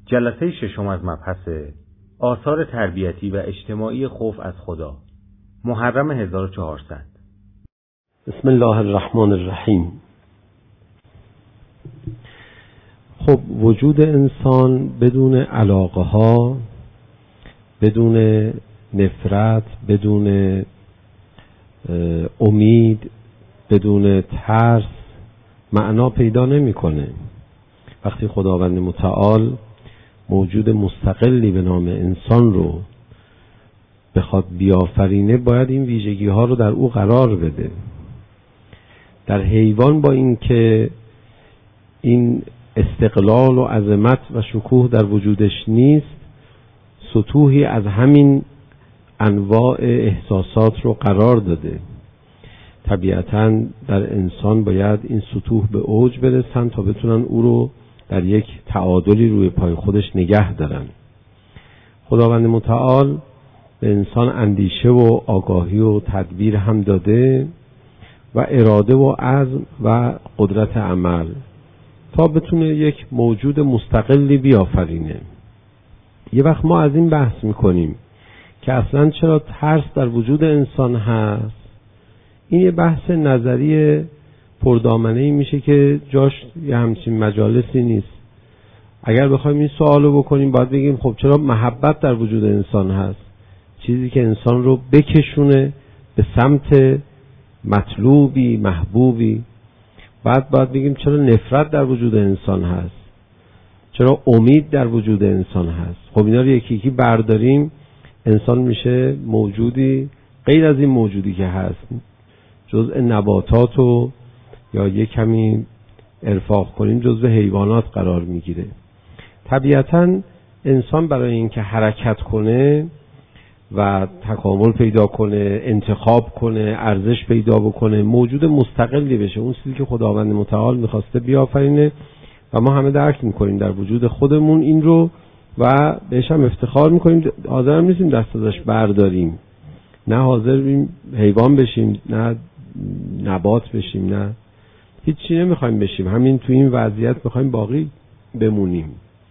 جلسه ششم از مبحث آثار تربیتی و اجتماعی خوف از خدا، محرم 1400. بسم الله الرحمن الرحیم. خب وجود انسان بدون علاقه ها، بدون نفرت، بدون امید، بدون ترس معنا پیدا نمی‌کنه. وقتی خداوند متعال موجود مستقلی به نام انسان رو بخواد بیافرینه، باید این ویژگی ها رو در او قرار بده. در حیوان با اینکه این استقلال و عظمت و شکوه در وجودش نیست، سطوحی از همین انواع احساسات رو قرار داده. طبیعتاً در انسان باید این سطوح به اوج برسن تا بتونن او رو در یک تعادلی روی پای خودش نگه دارن. خداوند متعال به انسان اندیشه و آگاهی و تدبیر هم داده و اراده و عزم و قدرت عمل تا بتونه یک موجود مستقلی بیافرینه. یه وقت ما از این بحث میکنیم که اصلا چرا ترس در وجود انسان هست. این یه بحث نظری پردامنه‌ای میشه که جاش یه همچین مجالسی نیست. اگر بخوایم این سوالو بکنیم باید بگیم خب چرا محبت در وجود انسان هست، چیزی که انسان رو بکشونه به سمت مطلوبی محبوبی. بعد باید بگیم چرا نفرت در وجود انسان هست، چرا امید در وجود انسان هست. خب اینا رو یکی یکی برداریم، انسان میشه موجودی غیر از این موجودی که هست، جزء نباتات و یا یک کمی ارفاق کنیم جزء حیوانات قرار میگیره. طبیعتاً انسان برای اینکه حرکت کنه و تکامل پیدا کنه، انتخاب کنه، ارزش پیدا بکنه، موجود مستقلی بشه، اون چیزی که خداوند متعال میخواسته بیافرینه و ما همه درک میکنیم در وجود خودمون این رو و بهش هم افتخار میکنیم. حاضر هم نیستیم دست ازش برداریم، نه حاضر بیم حیوان بشیم، نه نبات بشیم، نه هیچی نمیخوایم بشیم، همین تو این وضعیت میخوایم باقی بمونیم.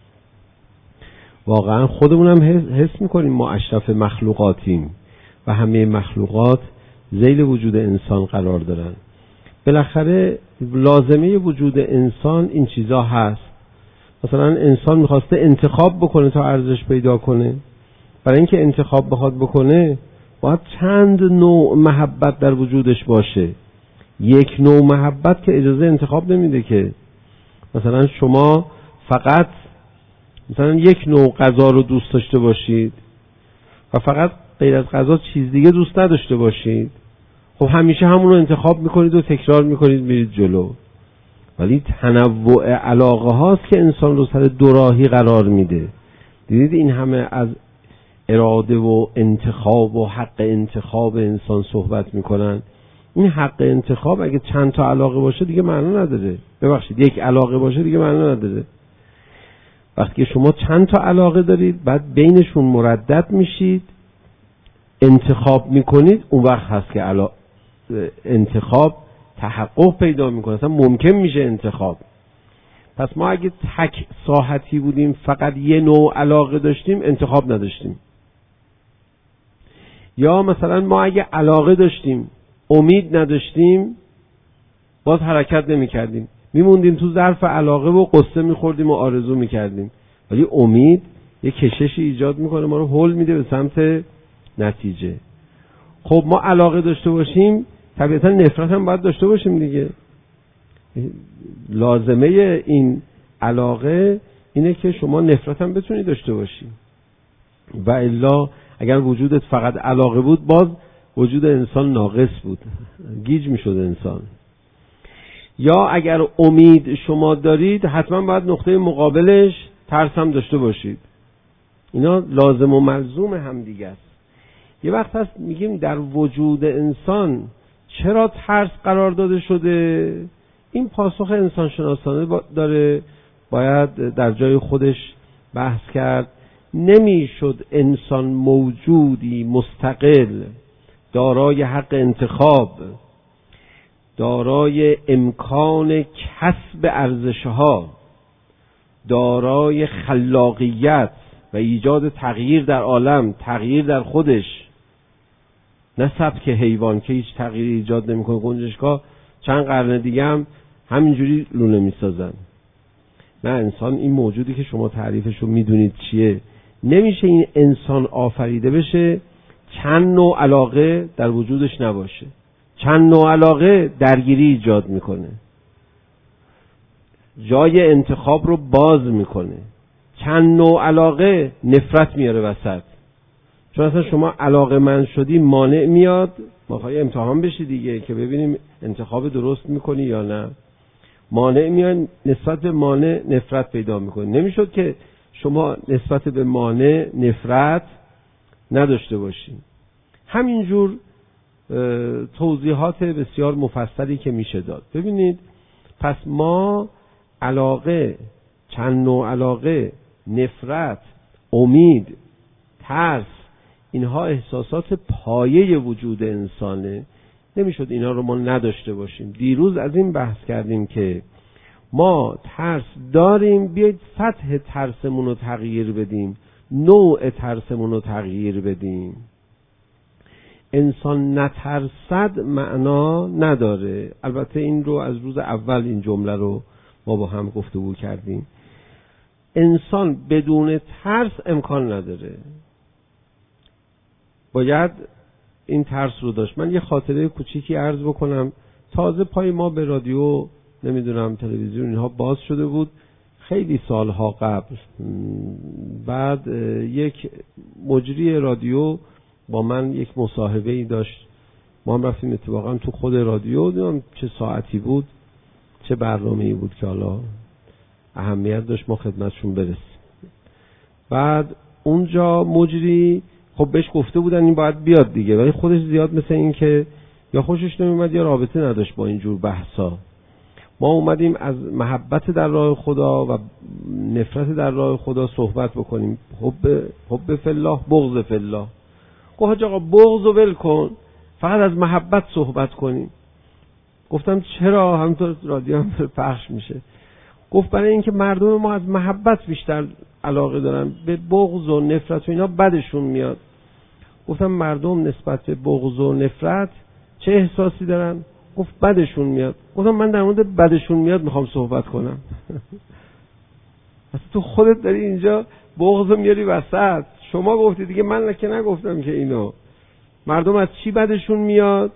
واقعا خودمون هم حس میکنیم ما اشرف مخلوقاتیم و همه مخلوقات ذیل وجود انسان قرار دارن. بالاخره لازمه وجود انسان این چیزا هست. مثلا انسان میخواسته انتخاب بکنه تا ارزش پیدا کنه. برای اینکه انتخاب بخواد بکنه باید چند نوع محبت در وجودش باشه. یک نوع محبت که اجازه انتخاب نمیده که مثلا شما فقط مثلا یک نوع غذا رو دوست داشته باشید و فقط غیر از غذا چیز دیگه دوست نداشته باشید. خب همیشه همون رو انتخاب میکنید و تکرار میکنید میرید جلو. ولی تنوع علاقه هاست که انسان رو سر دوراهی قرار میده. دیدید این همه از اراده و انتخاب و حق انتخاب انسان صحبت میکنن. این حق انتخاب اگه چند تا علاقه باشه دیگه معنا نداره. ببخشید یک علاقه باشه دیگه معنا نداره. وقتی شما چند تا علاقه دارید بعد بینشون مردد میشید، انتخاب میکنید، اون وقت هست که انتخاب تحقق پیدا میکنه، اصلا ممکن میشه انتخاب. پس ما اگه تک ساحتی بودیم فقط یه نوع علاقه داشتیم انتخاب نداشتیم. یا مثلا ما اگه علاقه داشتیم امید نداشتیم باز حرکت نمی کردیم، میموندیم تو ظرف علاقه و قصه میخوردیم و آرزو میکردیم. ولی امید یه کششی ایجاد میکنه، ما رو هول میده به سمت نتیجه. خب ما علاقه داشته باشیم طبیعتا نفرت هم باید داشته باشیم دیگه. لازمه این علاقه اینه که شما نفرت هم بتونی داشته باشی و الا اگر وجودت فقط علاقه بود باز وجود انسان ناقص بود، گیج میشد انسان. یا اگر امید شما دارید حتما باید نقطه مقابلش ترس هم داشته باشید. اینا لازم و ملزوم هم دیگه است. یه وقت هست میگیم در وجود انسان چرا ترس قرار داده شده؟ این پاسخ انسان شناسانه داره، باید در جای خودش بحث کرد. نمیشد انسان موجودی مستقل دارای حق انتخاب، دارای امکان کسب ارزشها، دارای خلاقیت و ایجاد تغییر در عالم، تغییر در خودش، نه سبک حیوان که هیچ تغییری ایجاد نمیکنه. گنجشک‌ها چند قرن دیگه هم همینجوری لونه میسازن. نه، انسان این موجودی که شما تعریفش رو میدونید چیه، نمیشه این انسان آفریده بشه چند نوع علاقه در وجودش نباشه. چند نوع علاقه درگیری ایجاد میکنه، جای انتخاب رو باز میکنه. چند نوع علاقه نفرت میاره وسط. چون اصلا شما علاقه من شدی، مانع میاد، میخوای امتحان بشی دیگه که ببینیم انتخاب درست میکنی یا نه. مانع میاد، نسبت به مانع نفرت پیدا میکنی. نمیشد که شما نسبت به مانع نفرت نداشته باشی. همینجور توضیحات بسیار مفصلی که میشه داد. ببینید، پس ما علاقه، چند نوع علاقه، نفرت، امید، ترس، اینها احساسات پایه وجود انسانه. نمیشد اینا رو ما نداشته باشیم. دیروز از این بحث کردیم که ما ترس داریم، بیایید سطح ترسمون رو تغییر بدیم، نوع ترسمون رو تغییر بدیم. انسان نترسد معنا نداره. البته این رو از روز اول این جمله رو ما با هم گفتگو کردیم. انسان بدون ترس امکان نداره. باید این ترس رو داشت. من یه خاطره کوچیکی عرض بکنم. تازه پای ما به رادیو، نمیدونم تلویزیون، اینها باز شده بود خیلی سالها قبل. بعد یک مجری رادیو با من یک مصاحبه‌ای داشت. ما هم رفتیم اتفاقا تو خود رادیو، دیدم چه ساعتی بود، چه برنامه‌ای بود که حالا اهمیت داشت ما خدمتشون برسیم. بعد اونجا مجری خب بهش گفته بودن این باید بیاد دیگه، ولی خودش زیاد مثل این که یا خوشش نمیومد یا رابطه نداشت با اینجور بحثا. ما اومدیم از محبت در راه خدا و نفرت در راه خدا صحبت بکنیم. حب فی الله، بغض فی الله. گفت حاج آقا بغض رو ول کن، فقط از محبت صحبت کنیم. گفتم چرا؟ همینطور رادیو هم پخش میشه. گفت برای اینکه مردم ما از محبت بیشتر علاقه دارن، به بغض و نفرت و اینا بدشون میاد. گفتم مردم نسبت به بغض و نفرت چه احساسی دارن؟ گفت بدشون میاد. گفتم من در مورد بدشون میاد میخوام صحبت کنم. اصلا تو خودت داری اینجا بغض میاری وسط. شما گفتی دیگه، من که نگفتم که اینو. مردم از چی بدشون میاد؟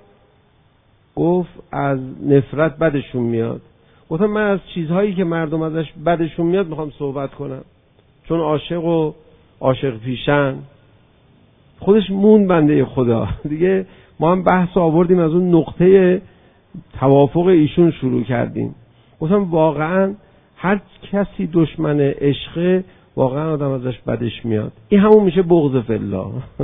گفت از نفرت بدشون میاد. گفتم من از چیزهایی که مردم ازش بدشون میاد میخوام صحبت کنم، چون عاشق و عاشق پیشن. خودش مون بنده خدا دیگه. ما هم بحث آوردیم از اون نقطه توافق ایشون شروع کردیم. گفتم واقعا هر کسی دشمن عشق، واقعا آدم ازش بدش میاد. این همون میشه بغض فی الله.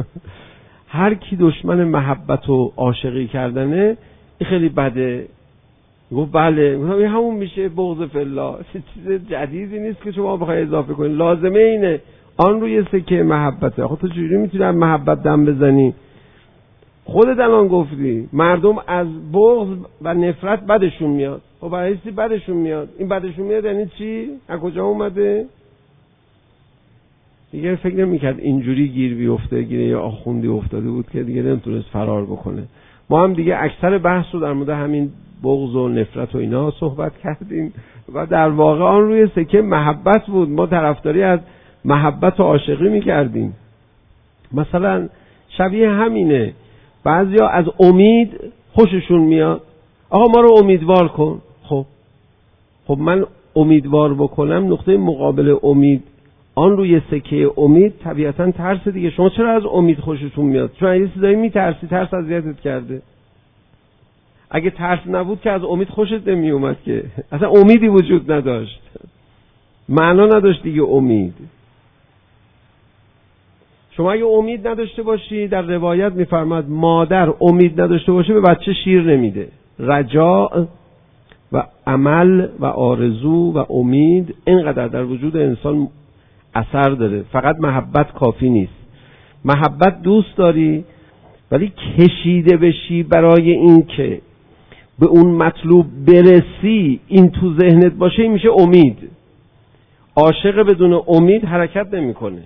هر کی دشمن محبت و عاشقی کردنه، این خیلی بده. گفت بله. گفتم این همون میشه بغض فی الله. چیز جدیدی نیست که شما بخوای اضافه کنی. لازمه اینه. آن روی سکه محبته. آخه تو چجوری میتونی از محبت دم بزنی؟ خودت الان گفتی مردم از بغض و نفرت بدشون میاد. خب برای چی بدشون میاد؟ این بدشون میاد یعنی چی؟ از کجا اومده؟ دیگه فکر نمی‌کرد اینجوری گیر بیفته، گیر یا آخوندی افتاده بود که دیگه نمیتونست فرار بکنه. ما هم دیگه اکثر بحث رو در مورد همین بغض و نفرت و اینا صحبت کردیم و در واقع آن روی سکه محبت بود. ما طرفداری از محبت و عاشقی می‌کردیم. مثلا شبیه همینه. بعضیا از امید خوششون میاد. آقا ما رو امیدوار کن. خب من امیدوار بکنم، نقطه مقابل امید، آن روی سکه امید طبیعتا ترس دیگه. شما چرا از امید خوشتون میاد؟ چون اگه چیزایی میترسی، ترس اذیتت کرده. اگه ترس نبود که از امید خوشت نمی اومد که. اصلا امیدی وجود نداشت، معنا نداشت دیگه امید. شما اگه امید نداشته باشی، در روایت میفرماد مادر امید نداشته باشه به بچه شیر نمیده. رجاء و عمل و آرزو و امید اینقدر در وجود انسان اثر داره. فقط محبت کافی نیست. محبت دوست داری، ولی کشیده بشی برای این که به اون مطلوب برسی، این تو ذهنت باشه، این میشه امید. عاشق بدون امید حرکت نمیکنه.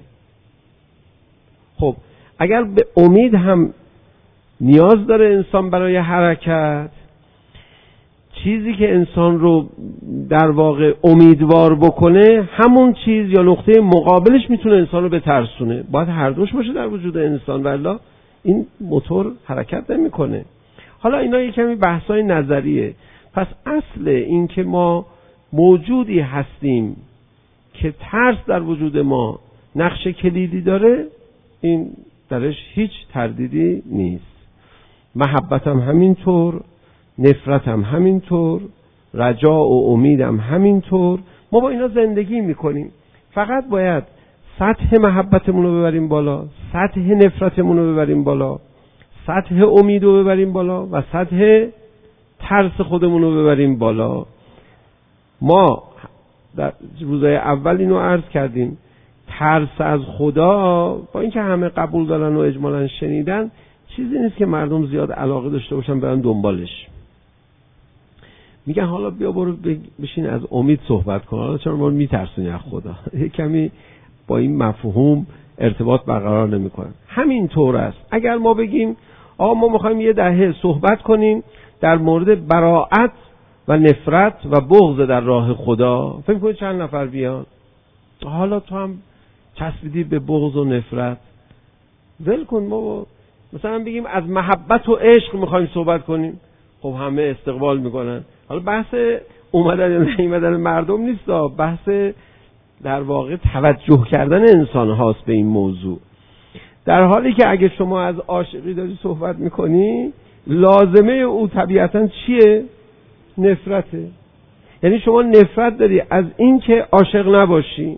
خب اگر به امید هم نیاز داره انسان برای حرکت، چیزی که انسان رو در واقع امیدوار بکنه همون چیز یا نقطه مقابلش میتونه انسان رو بترسونه. باید هر دوش باشه در وجود انسان، ولی این موتور حرکت نمیکنه. حالا اینا یک کمی بحثای نظریه. پس اصل این که ما موجودی هستیم که ترس در وجود ما نقش کلیدی داره، این درش هیچ تردیدی نیست. محبت هم همینطور، نفرت هم همینطور، رجا و امید هم همینطور. ما با اینا زندگی میکنیم. فقط باید سطح محبتمون رو ببریم بالا، سطح نفرتمون رو ببریم بالا، سطح امید رو ببریم بالا و سطح ترس خودمون رو ببریم بالا. ما در روزهای اول اینو عرض کردیم، ترس از خدا با اینکه همه قبول دارن و اجمالاً شنیدن، چیزی نیست که مردم زیاد علاقه داشته باشن برن دنبالش. میگن حالا بیا برو بشین از امید صحبت کن، حالا چرا ما میترسونی از خدا؟ کمی با این مفهوم ارتباط برقرار نمیکنن. همین طور است. اگر ما بگیم آقا ما میخوایم یه دهه صحبت کنیم در مورد براءت و نفرت و بغض در راه خدا، فکر کنید چند نفر بیان؟ حالا تو هم چسبیدی به بغض و نفرت، ول کن. ما مثلا بگیم از محبت و عشق میخوایم صحبت کنیم، خب همه استقبال میکنن. حالا بحث اومدن یا نیومدن مردم نیست، بحث در واقع توجه کردن انسان هاست به این موضوع. در حالی که اگه شما از عاشقی داری صحبت میکنی، لازمه او طبیعتا چیه؟ نفرته. یعنی شما نفرت داری از این که عاشق نباشی.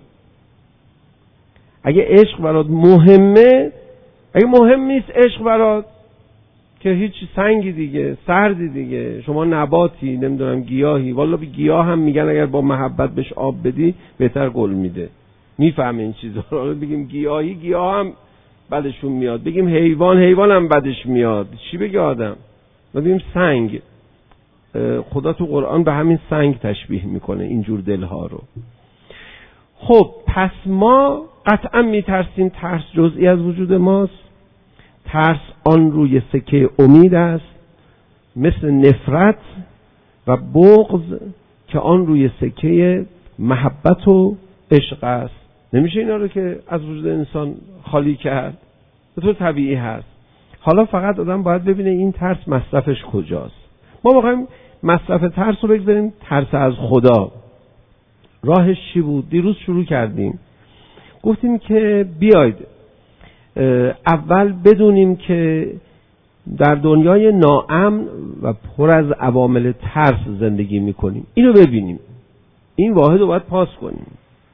اگه عشق برات مهمه، اگه مهم نیست عشق برات که هیچ سنگی دیگه، سردی دیگه، شما نباتی، نمیدونم گیاهی، والا بی گیاه هم میگن اگر با محبت بهش آب بدی بهتر گل میده. میفهمه این چیزا رو. بگیم گیاهی، گیاه هم بدشون میاد. بگیم حیوان، حیوان هم بدش میاد. چی بگه آدم؟ بگیم سنگ. خدا تو قرآن به همین سنگ تشبیه میکنه اینجور دلها رو. خب پس ما قطعا میترسیم. ترس جزئی از وجود ماست. ترس آن روی سکه امید است، مثل نفرت و بغض که آن روی سکه محبت و عشق است. نمیشه اینا رو که از وجود انسان خالی کرد، به طور طبیعی هست. حالا فقط آدم باید ببینه این ترس مصرفش کجاست. ما می‌خوایم مصرف ترس رو بگذاریم ترس از خدا. راهش چی بود؟ دیروز شروع کردیم، گفتیم که بیاید اول بدونیم که در دنیای ناامن و پر از عوامل ترس زندگی میکنیم. اینو ببینیم، این واحد رو باید پاس کنیم.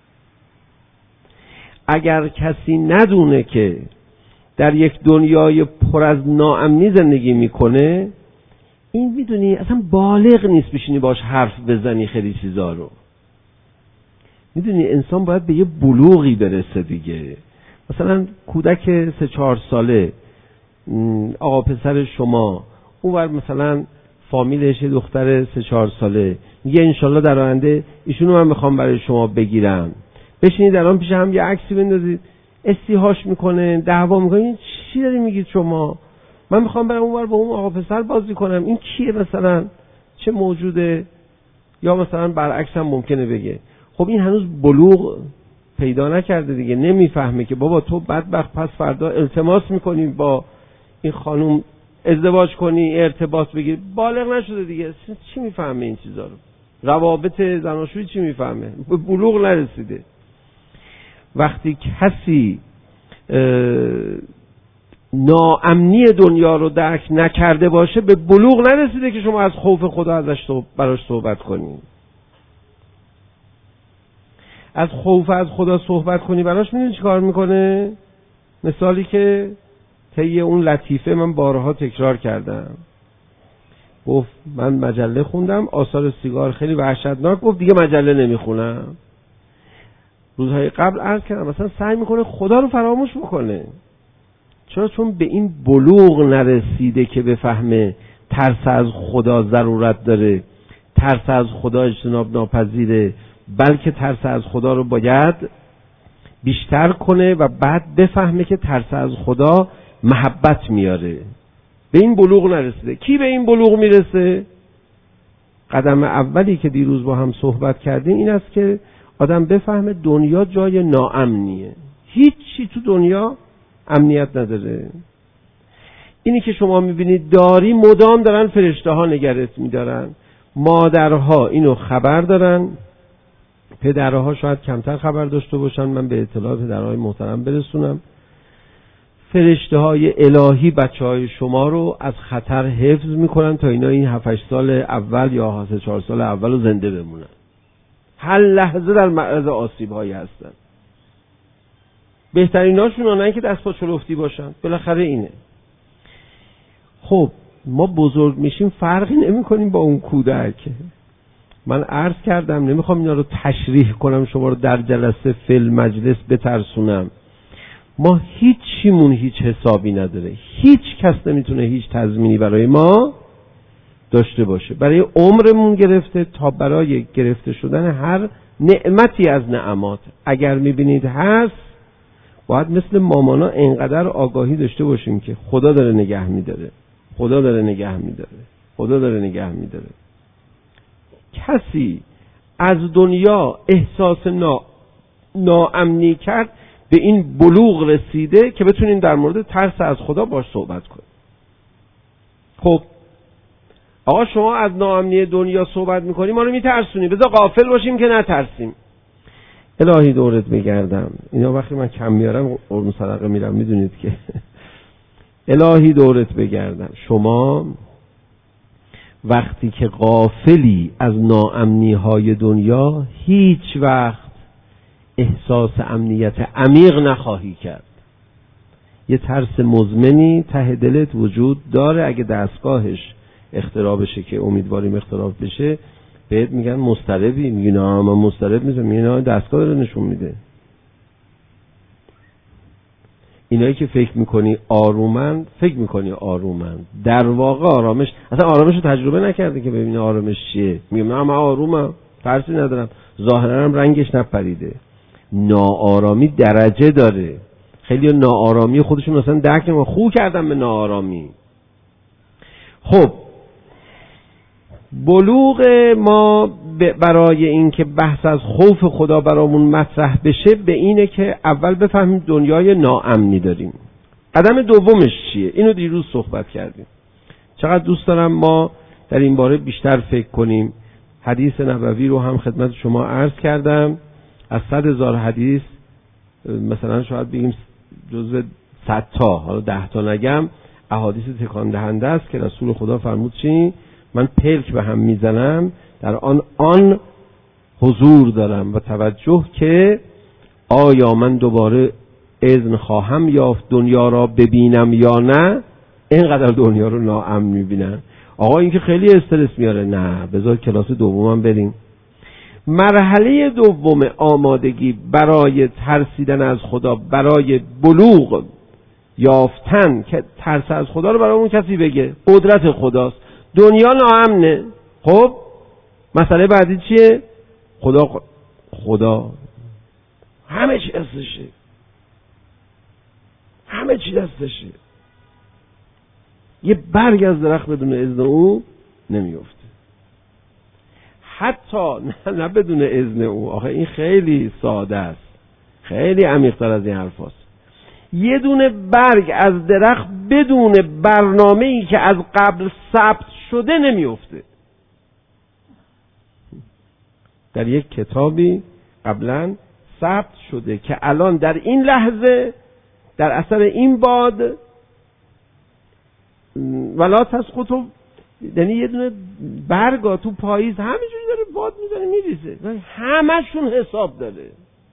اگر کسی ندونه که در یک دنیای پر از ناامنی زندگی میکنه، این میدونی اصلا بالغ نیست بشینی باش حرف بزنی خیلی چیزا رو. میدونی انسان باید به یه بلوغی برسه دیگه. مثلا کودک 3-4 ساله، آقا پسر شما، اونور مثلا فامیلش یه دختر 3-4 ساله، میگه انشالله در آینده ایشونو من میخوام برای شما بگیرم. بشینید الان پیش هم یه عکسی بندازید، استیهاش میکنه، دعوا میکنه. این چی داری میگید شما؟ من میخوام برم اونور با اون آقا پسر بازی کنم. این کیه مثلا؟ چه موجوده؟ یا مثلا برعکس هم ممکنه بگه خب این هنوز بلوغ پیدا نکرده دیگه، نمیفهمه که بابا تو بدبخت پس فردا التماس میکنی با این خانوم ازدواج کنی، ارتباط بگیر. بالغ نشده دیگه، چی میفهمه این چیزا رو؟ روابط زناشویی چی میفهمه؟ به بلوغ نرسیده. وقتی کسی ناامنی دنیا رو درک نکرده باشه، به بلوغ نرسیده که شما از خوف خدا ازش براش صحبت کنی. از خوف از خدا صحبت کنی براش، میدونی چی کار میکنه؟ مثالی که طی اون لطیفه من بارها تکرار کردم، گفت من مجله خوندم، آثار سیگار خیلی وحشتناک، گفت دیگه مجله نمیخونم. روزهای قبل عرض کردم مثلا سعی میکنه خدا رو فراموش بکنه. چرا؟ چون به این بلوغ نرسیده که بفهمه ترس از خدا ضرورت داره، ترس از خدا اجتناب ناپذیره، بلکه ترس از خدا رو باید بیشتر کنه و بعد بفهمه که ترس از خدا محبت میاره. به این بلوغ نرسیده. کی به این بلوغ میرسه؟ قدم اولی که دیروز با هم صحبت کردیم این است که آدم بفهمه دنیا جای ناامنیه. هیچی تو دنیا امنیت نداره. اینی که شما میبینید داری مدام دارن فرشته ها نگرت میدارن. مادرها اینو خبر دارن، پدرها شاید کمتر خبر داشته باشن. من به اطلاع پدرهای محترم برسونم. فرشته های الهی بچه های شما رو از خطر حفظ میکنن تا اینا این 7-8 سال اول یا 3-4 سال اول رو زنده بمونن. هر لحظه در معرض آسیب هایی هستن. بهتریناشون اونایی که دست پا چلفتی باشن. بالاخره اینه. خب ما بزرگ میشیم فرقی نمی کنیم با اون کودک. من عرض کردم نمیخوام اینا رو تشریح کنم شما رو در جلسه فل مجلس بترسونم. ما هیچیمون هیچ حسابی نداره. هیچ کس نمیتونه هیچ تضمینی برای ما داشته باشه. برای عمرمون گرفته تا برای گرفته شدن هر نعمتی از نعمات. اگر میبینید هست باید مثل مامانا اینقدر آگاهی داشته باشیم که خدا داره نگه میداره. خدا داره نگه میداره. خدا داره نگه میداره. کسی از دنیا احساس ناامنی کرد به این بلوغ رسیده که بتونیم در مورد ترس از خدا باش صحبت کنیم. خب آقا شما از ناامنی دنیا صحبت میکنیم ما رو میترسونی، بذار غافل باشیم که نترسیم. الهی دورت بگردم. اینا وقتی من کم میارم قربون صدقه میرم میدونید که الهی دورت بگردم. شما وقتی که غافلی از ناامنی های دنیا هیچ وقت احساس امنیت عمیق نخواهی کرد. یه ترس مزمنی ته دلت وجود داره. اگه دستگاهش اختراع بشه که امیدواریم اختراع بشه بهت میگن مضطربی، میگی نه من مضطرب نیستم، میگن نه دستگاه داره نشون میده. اینایی که فکر میکنی آرومند در واقع آرامش، اصلا آرامش رو تجربه نکرده که ببینه آرامش چیه. میگم نه من آرومم، ترسی ندارم، ظاهرا هم رنگش نپریده. ناآرامی درجه داره. خیلی ناآرامی خودشون مثلا درک نمیکنن، خو کردن به ناآرامی. خب بلوغ ما برای این که بحث از خوف خدا برامون مطرح بشه به اینه که اول بفهمیم دنیای ناامنی داریم. قدم دومش چیه؟ اینو دیروز صحبت کردیم. چقدر دوست دارم ما در این باره بیشتر فکر کنیم. حدیث نبوی رو هم خدمت شما عرض کردم. از 100,000 حدیث مثلا شاید بگیم جزو 100 تا، حالا 10 تا نگم، احادیث تکان دهنده است که رسول خدا فرمود چی؟ من پلک به هم میزنم در آن حضور دارم و توجه که آیا من دوباره اذن خواهم یافت دنیا را ببینم یا نه. اینقدر دنیا رو ناامن میبینن. آقا این که خیلی استرس میاره. نه بذار کلاس دومم بریم. مرحله دوم آمادگی برای ترسیدن از خدا، برای بلوغ یافتن که ترس از خدا رو برای اون کسی بگه قدرت خداست. دنیا ناامنه. خب مسئله بعدی چیه؟ خدا همه چی دستشه، همه چی دستشه. یه برگ از درخت بدون اذن او نمیفته. حتی نه بدون اذن او. آخه این خیلی ساده است، خیلی عمیق‌تر از این حرف هست. یه دونه برگ از درخت بدون برنامه‌ای که از قبل ثبت شده نمیفته. در یک کتابی قبلا ثبت شده که الان در این لحظه در اثر این باد ولا تسقط، یعنی یه دونه برگا تو پاییز همینجوری داره باد میزنه میریزه، همشون حساب داره.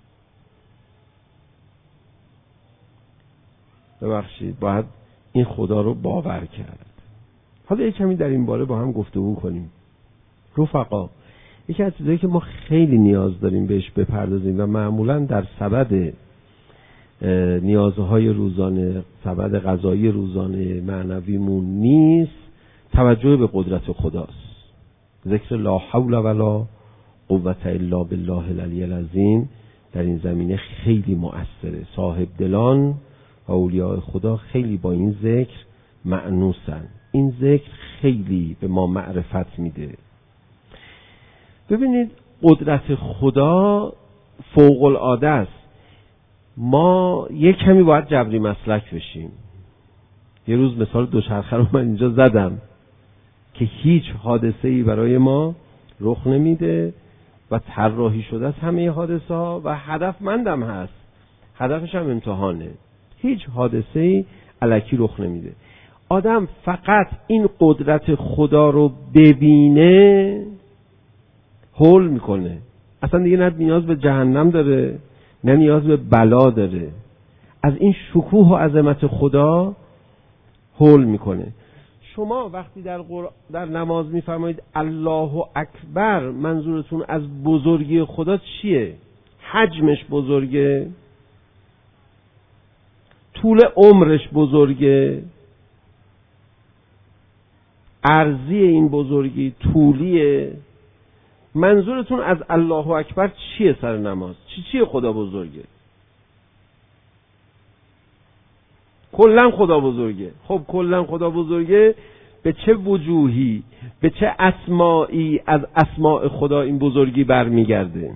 ببخشید باید این خدا رو باور کرد. حالا یک کمی در این باره با هم گفتگو کنیم. رفقا، یکی از چیزایی که ما خیلی نیاز داریم بهش بپردازیم و معمولا در سبد نیازهای روزانه، سبد غذایی روزانه معنویمون نیست، توجه به قدرت خداست. ذکر لا حول ولا قوت الا بالله العلی العظیم در این زمینه خیلی مؤثره. صاحب دلان و اولیاء خدا خیلی با این ذکر مأنوسن. این ذکر خیلی به ما معرفت میده. ببینید قدرت خدا فوق العاده است. ما یک کمی باید جبری مسلک بشیم. یه روز مثال دوچرخه رو من اینجا زدم که هیچ حادثه‌ای برای ما رخ نمیده و طراحی شده است همه حادثه ها و هدفمندم هست. هدفش هم امتحانه. هیچ حادثه‌ای الکی رخ نمیده. آدم فقط این قدرت خدا رو ببینه هول میکنه. اصلا دیگه نه نیاز به جهنم داره نه نیاز به بلا داره. از این شکوه و عظمت خدا هول میکنه. شما وقتی در نماز میفرمایید الله اکبر، منظورتون از بزرگی خدا چیه؟ حجمش بزرگه؟ طول عمرش بزرگه؟ عرضی این بزرگی طولیه؟ منظورتون از الله اکبر چیه سر نماز؟ چیه خدا بزرگه؟ کلن خدا بزرگه. خب کلن خدا بزرگه، به چه وجوهی، به چه اسمائی از اسماء خدا این بزرگی برمیگرده؟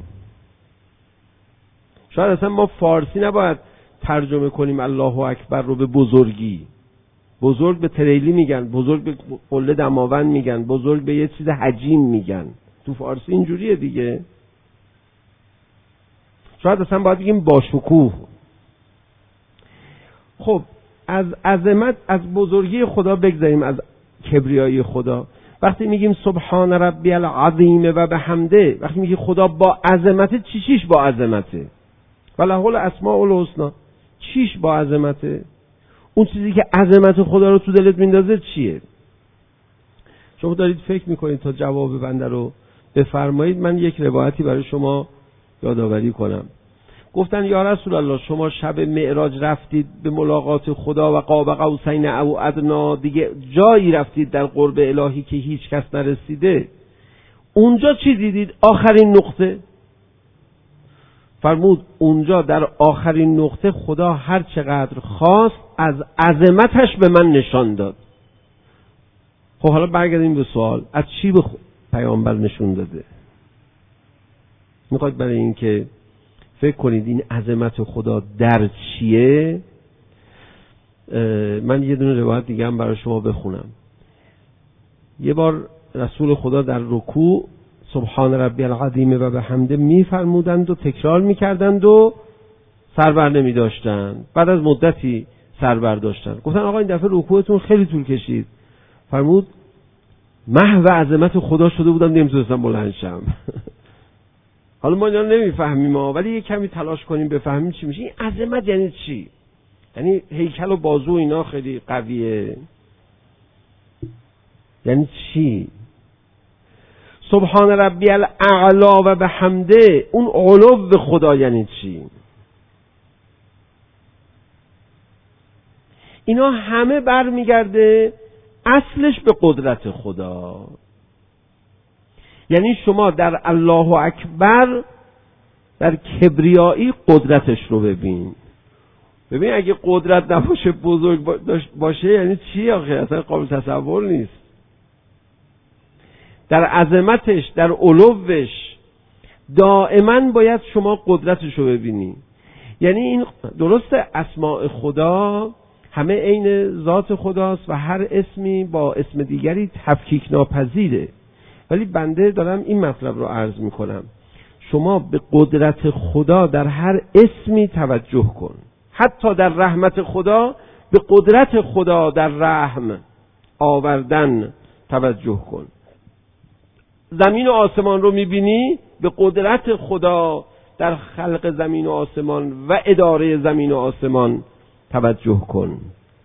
شاید اصلا ما فارسی نباید ترجمه کنیم الله اکبر رو به بزرگی. بزرگ به تریلی میگن، بزرگ به قله دماوند میگن، بزرگ به یه چیز حجیم میگن. تو فارسی اینجوریه دیگه. شاید اصلا باید بگیم با شکوه. خب از عظمت، از بزرگی خدا بگذاریم، از کبریایی خدا. وقتی میگیم سبحان ربی العظیم و بحمده، وقتی میگی خدا با عظمته، چیش با عظمته؟ وله الاسماء الحسنا، چیش با عظمته؟ اون چیزی که عظمت خدا رو تو دلت میندازه چیه؟ شما دارید فکر میکنید تا جواب بنده رو بفرمایید. من یک روایتی برای شما یادآوری کنم. گفتن یا رسول الله، شما شب معراج رفتید به ملاقات خدا و قاب قوسین او ادنا، دیگه جایی رفتید در قرب الهی که هیچ کس نرسیده. اونجا چی دیدید؟ آخرین نقطه. فرمود اونجا در آخرین نقطه خدا هر چقدر خواست از عظمتش به من نشان داد. خب حالا برگردیم به سوال، از چی به پیامبر نشون داده؟ میخواید برای این که فکر کنید این عظمت خدا در چیه، من یه دونه روایت دیگه هم برای شما بخونم. یه بار رسول خدا در رکوع سبحان ربی العظیم و بحمده میفرمودند و تکرار میکردند و سربر نمیداشتند. بعد از مدتی سربر داشتند. گفتن آقا این دفعه رکوعتون خیلی طول کشید. فرمود محو عظمت خدا شده بودم نمیتونستم بلند شم. حالا ما اینا نمیفهمیم ولی یه کمی تلاش کنیم بفهمیم چی میشه. این عظمت یعنی چی؟ یعنی هیکل و بازو اینا خیلی قویه؟ یعنی چی؟ سبحان ربی الاعلا و بحمده، اون علو به خدا یعنی چی؟ اینا همه برمیگرده اصلش به قدرت خدا. یعنی شما در الله اکبر در کبریایی قدرتش رو ببین. ببین اگه قدرت نباشه بزرگ باشه یعنی چی آخه؟ اصلا قابل تصور نیست. در عظمتش، در علوش دائما باید شما قدرتش رو ببینی. یعنی این درست اسماء خدا همه عین ذات خداست و هر اسمی با اسم دیگری تفکیک ناپذیره، ولی بنده دارم این مطلب رو عرض میکنم. شما به قدرت خدا در هر اسمی توجه کن. حتی در رحمت خدا به قدرت خدا در رحم آوردن توجه کن. زمین و آسمان رو میبینی، به قدرت خدا در خلق زمین و آسمان و اداره زمین و آسمان توجه کن.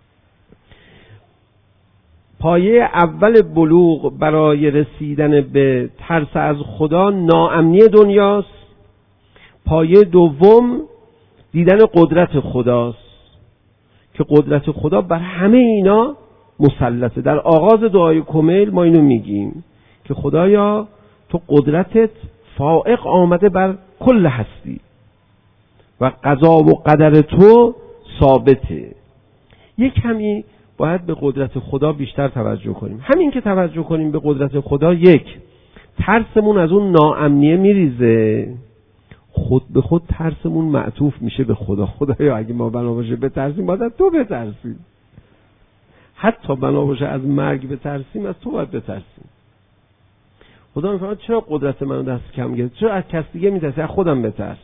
پایه اول بلوغ برای رسیدن به ترس از خدا ناامنی دنیاست. پایه دوم دیدن قدرت خداست که قدرت خدا بر همه اینا مسلطه. در آغاز دعای کمیل ما اینو میگیم که خدایا تو قدرتت فائق آمده بر کل هستی و قضا و قدر تو ثابته. یک کمی باید به قدرت خدا بیشتر توجه کنیم. همین که توجه کنیم به قدرت خدا، یک، ترسمون از اون ناامنیه میریزه، خود به خود ترسمون معطوف میشه به خدا. خدایا اگه ما بنا باشه بترسیم، باید از تو بترسیم. حتی بنا باشه از مرگ بترسیم، از تو باید بترسیم. خدا میفهمد چرا قدرت منو دست کم گرفت، چرا از کس دیگه میترسی، از خودم بترس.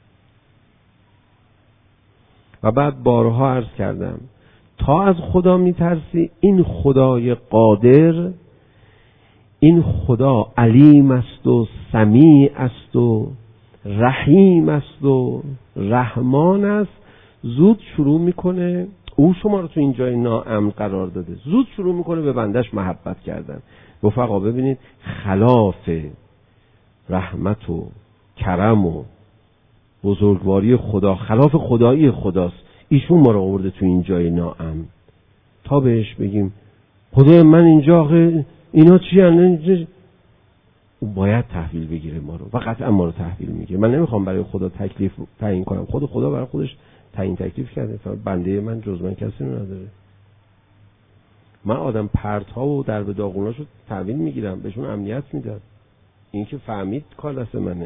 و بعد بارها عرض کردم تا از خدا میترسی، این خدای قادر، این خدا علیم است و سمیع است و رحیم است و رحمان است، زود شروع میکنه، او شما رو تو این جای ناامن قرار داده، زود شروع میکنه به بندش محبت کردن. رفقا ببینید خلاف رحمت و کرم و بزرگواری خدا، خلاف خدایی خداست، ایشون ما رو آورده تو این جای ناامن. تا بهش بگیم خدای من اینجا اینا چی هستن، او باید تحویل بگیره ما رو و قطعا ما رو تحویل میگیره. من نمیخوام برای خدا تکلیف تعیین کنم، خدا برای خودش تعیین تکلیف کرده. بنده من جز من کسی نداره. من آدم پرت ها و در به داغوناشو تحویل میگیرم، بهشون امنیت میدم. این که فهمید کار دست منه.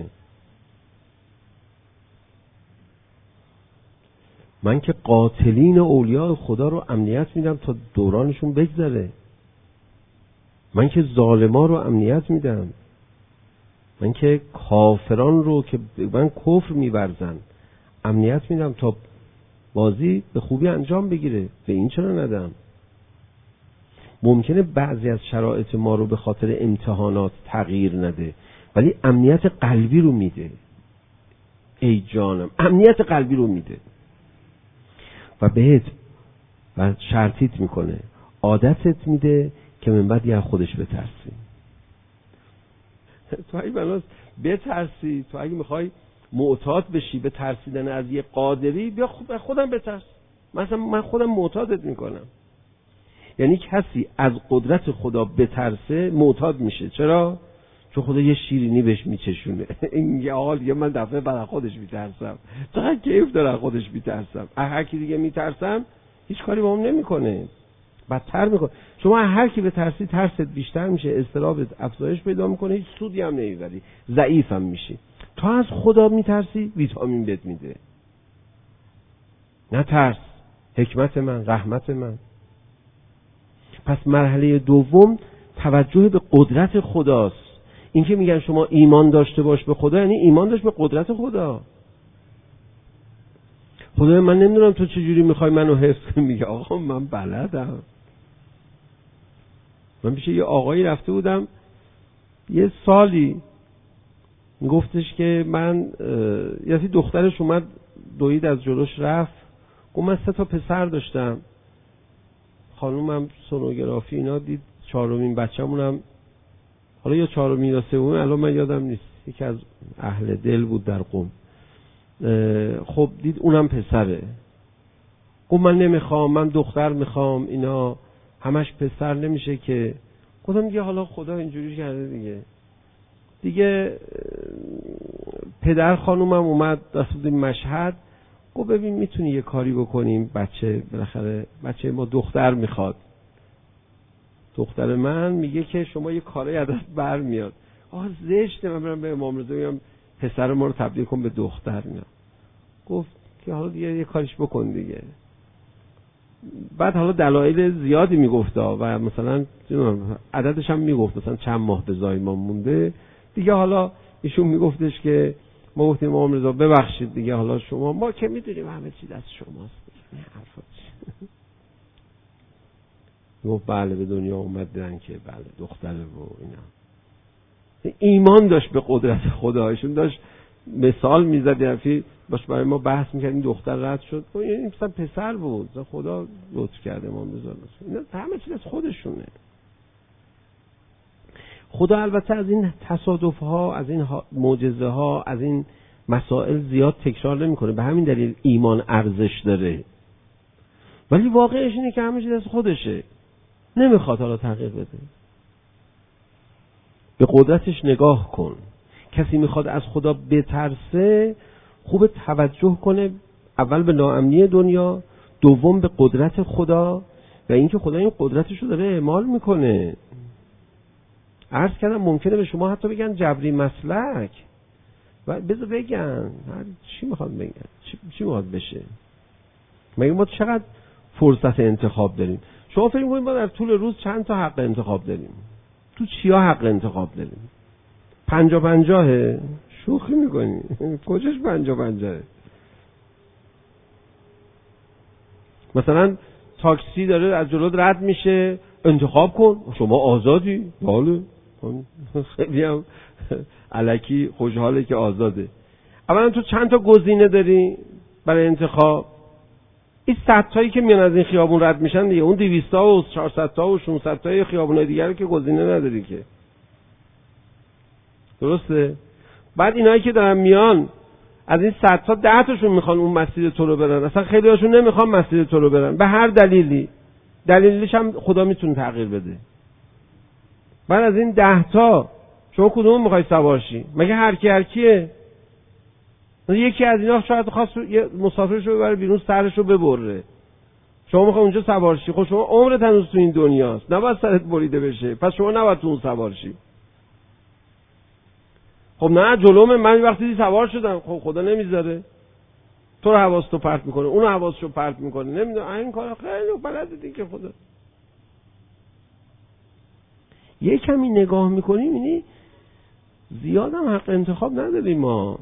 من که قاتلین اولیاء خدا رو امنیت میدم تا دورانشون بگذره. من که ظالما رو امنیت میدم. من که کافران رو که من کفر میورزن امنیت میدم تا بازی به خوبی انجام بگیره. به این چرا ندم؟ ممکنه بعضی از شرایط ما رو به خاطر امتحانات تغییر نده، ولی امنیت قلبی رو میده. ای جانم، امنیت قلبی رو میده و بهت و شرطیت میکنه، عادتت میده که من بعد یه خودش بترسی. تو اگه بناس بترسی، تو اگه میخوای معتاد بشی به ترسیدن از یه قادری، بیا خودم بترس. مثلا من خودم معتادت میکنم. یعنی کسی از قدرت خدا بترسه معتاد میشه. چرا؟ چون خدا یه شیرینی بهش میچشونه. این یه آقا دیگه من دفعه بعد خودش میترسم، چقدر کیف داره خودش میترسم. هر کی دیگه میترسم هیچ کاری با هم نمیکنه، بدتر میکنه. شما هر کی بترسی ترست بیشتر میشه، اضطرابت افزایش پیدا میکنه، هیچ سودی هم نمیبری، ضعیف هم میشی. تا از خدا میترسی ویتامین بهت میده. نه ترس، حکمت من، رحمت من. پس مرحله دوم توجه به قدرت خداست. این که میگن شما ایمان داشته باش به خدا، یعنی ایمان داشت به قدرت خدا. خدای من نمیدونم تو چجوری میخوای منو حفظ کنی. میگه آقا من بلدم. من پیش یه آقایی رفته بودم یه سالی، میگفتش که من یه دخترش اومد دوید از جلوش رفت، گفت من 3 تا پسر داشتم، خانومم سونوگرافی اینا دید، 4مین بچه‌مونم، حالا یا 4مین یا 3مین الان من یادم نیست، یکی از اهل دل بود در قم، خب دید اونم پسره. گفت من نمیخوام، من دختر میخوام، اینا همش پسر نمیشه که. گفتم دیگه حالا خدا اینجوری کرده دیگه پدر خانومم اومد رسید مشهد، گفت ببین میتونی یه کاری بکنیم، بچه بالاخره بچه ما دختر میخواد. دختر من میگه که شما یه کاری از دست برمیاد. آخه زشته من برم به امام رضا بگم پسر ما رو تبدیل کن به دختر. نه، گفت که حالا دیگه یه کاریش بکن دیگه. بعد حالا دلایل زیادی میگفت و مثلا عددش هم میگفت، مثلا چند ماه به زایمان مونده دیگه. حالا ایشون میگفتش که ما گفتیم امام رضا ببخشید دیگه، حالا شما ما که میدونیم همه چی دست شماست. این حرفا چیه؟ گفت بله به دنیا اومدن که بله دختره و اینا. ایمان داشت به قدرت خدایشون، داشت مثال میزد، یعنی باش برای ما بحث میکرد. این دختر رد شد، این مثلا پسر بود، خدا لطف کرده امام رضا. اینا همه چیز از خودشونه. خدا البته از این تصادف ها، از این معجزه ها، از این مسائل زیاد تکرار نمیکنه، به همین دلیل ایمان ارزش داره. ولی واقعش اینه که همه چیز از خودشه، نمیخواد حالا تغییر بده. به قدرتش نگاه کن. کسی میخواد از خدا بترسه خوب توجه کنه اول به ناامنی دنیا، دوم به قدرت خدا و اینکه خدا این قدرتش رو داره اعمال میکنه. عرض کردم ممکنه به شما حتی بگن جبری مسلک و بذار بگن چی میخواد بگن، چی میخواد بشه. مگه ما چقدر فرصت انتخاب داریم؟ شما فکر می‌کنید ما در طول روز چند تا حق انتخاب داریم؟ تو چیا حق انتخاب داریم؟ 50-50 شوخی میکنی؟ کجاش 50-50؟ مثلا تاکسی داره از جلوت رد میشه، انتخاب کن، شما آزادی. بله خیلی هم الکی خوشحاله که آزاده. اولا تو چند تا گزینه داری برای انتخاب؟ این 100 تایی که میان از این خیابون رد میشن دیگه، اون 200 تا و 400 تا و 600 تای خیابونای دیگر که گزینه نداری که. درسته؟ بعد اینایی که دارن میان از این 100 تا 10 تاشون میخوان اون مسیر تو رو برن، اصلا خیلی هاشون نمیخوان مسیر تو رو برن به هر دلیلی. دلیلش هم خدا میتونه تغییر بده. بعد از این 10 تا شما کدوم میخوای سوار شی؟ مگه هر کیه؟ یکی از اینا شاید خواست یه مسافرشو ببره بیرون سرشو ببره، شما میخوای اونجا سوار شی. خب شما عمرت هنوز تو این دنیاست، نباید سرت بریده بشه، پس شما نباید تو اون سوار شی. خب نه جلوم من وقتی سوار شدم، خب خدا نمیذاره، تو رو حواستو پرت میکنه، اونو حواستشو پرت میکنه، نمیدونم این کارا خیلی بلده دیگه خدا. یه کمی نگاه میکنیم اینی زیاد هم حق انتخاب نداریم ما.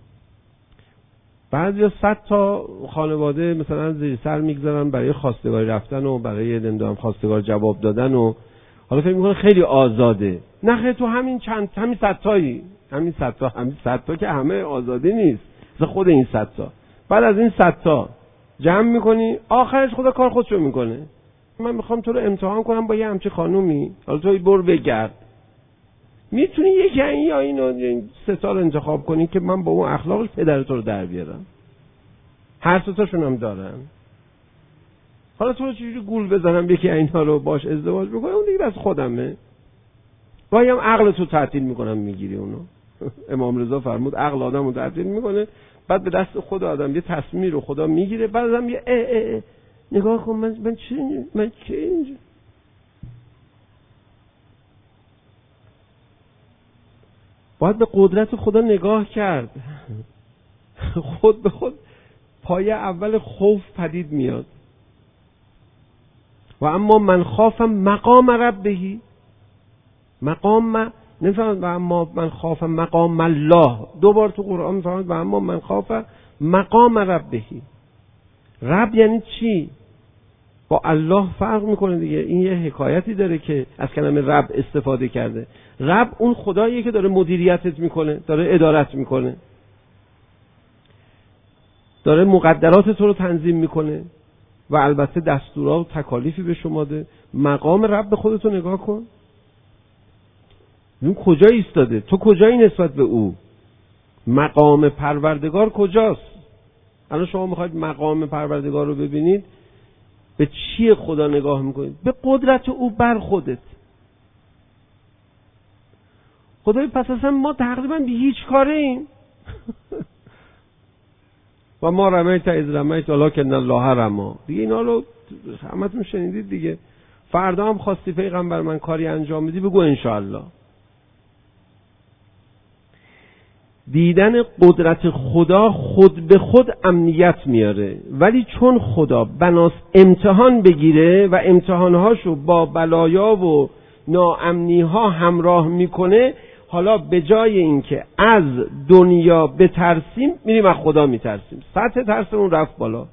بعضیا 100 تا خانواده مثلا زیر سر میگذارن برای خواستگاری رفتن و برای نمیدونم خواستگار جواب دادن و حالا فکر میکنه خیلی آزاده. نه خیلی تو همین 100 تایی، همین 100 تا که همه آزادی نیست، مثلا خود این 100 تا. بعد از این 100 تا جمع میکنی، آخرش خدا کار خودشو میکنه. من میخوام تو رو امتحان کنم با یه همچین خانومی، حالا تو برو بگرد، میتونی یکی این یا این 3 تا رو انتخاب کنی که من با اون اخلاقش پدر تو رو در بیارم. هر 3 تاشون هم دارن. حالا تو رو چجوری گول بزنم یکی اینها رو باش ازدواج بکنم، اون دیگه از خودمه. گاهی هم عقل تو تعطیل میکنم میگیری اونو. امام رضا فرمود عقل آدمو تعطیل میکنه، بعد به دست خود آدم یه تصمیم رو خدا میگیره، بعد آدم یه نگاه کن من چه اینجا. باید به قدرت خدا نگاه کرد. خود به خود پایه اول خوف پدید میاد. و اما من خاف مقام ربهی، مقام نمیفهمد و اما من خاف مقام الله، 2 بار تو قرآن میفهمد و اما من خاف مقام ربهی. رب یعنی چی؟ با الله فرق میکنه دیگه. این یه حکایتی داره که از کلمه رب استفاده کرده. رب اون خداییه که داره مدیریتت میکنه، داره ادارت میکنه، داره مقدرات تو رو تنظیم میکنه و البته دستورات و تکالیفی به شما ده. مقام رب خودتو نگاه کن، اون کجا ایستاده، تو کجایی نسبت به او؟ مقام پروردگار کجاست؟ الان شما میخواید مقام پروردگار رو ببینید، به چی خدا نگاه میکنید؟ به قدرت او بر خودت. خدای پس اصلا ما تقریبا به هیچ کاره ایم. و ما رمیت از رمیت ولکن الله رمی. دیگه اینا رو همتون شنیدید دیگه. فردا هم خواستی پیغمبر من کاری انجام بدی بگو انشاءالله. دیدن قدرت خدا خود به خود امنیت میاره، ولی چون خدا بناست امتحان بگیره و امتحانهاشو با بلایا و ناامنیها همراه میکنه، حالا به جای اینکه از دنیا بترسیم میریم از خدا میترسیم، سطح ترسمون رفت بالا.